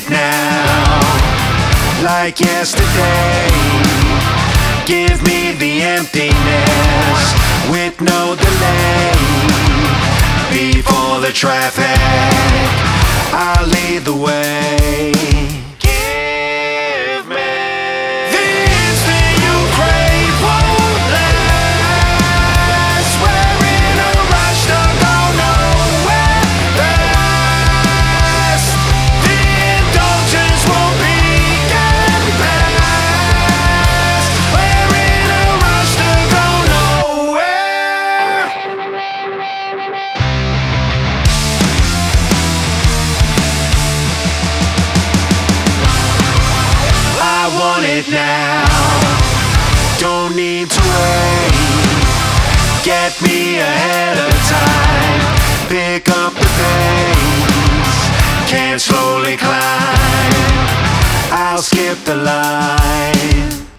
now, like yesterday. Give me the emptiness with no delay. Before the traffic, I'll lead the way. Give me the instant you crave won't last. We're in a rush to go nowhere fast. The indulgence won't be getting past. We're in a rush to go nowhere. I want it now, don't need to wait. Get me ahead of time, pick up the pace. Can't slowly climb, I'll skip the line.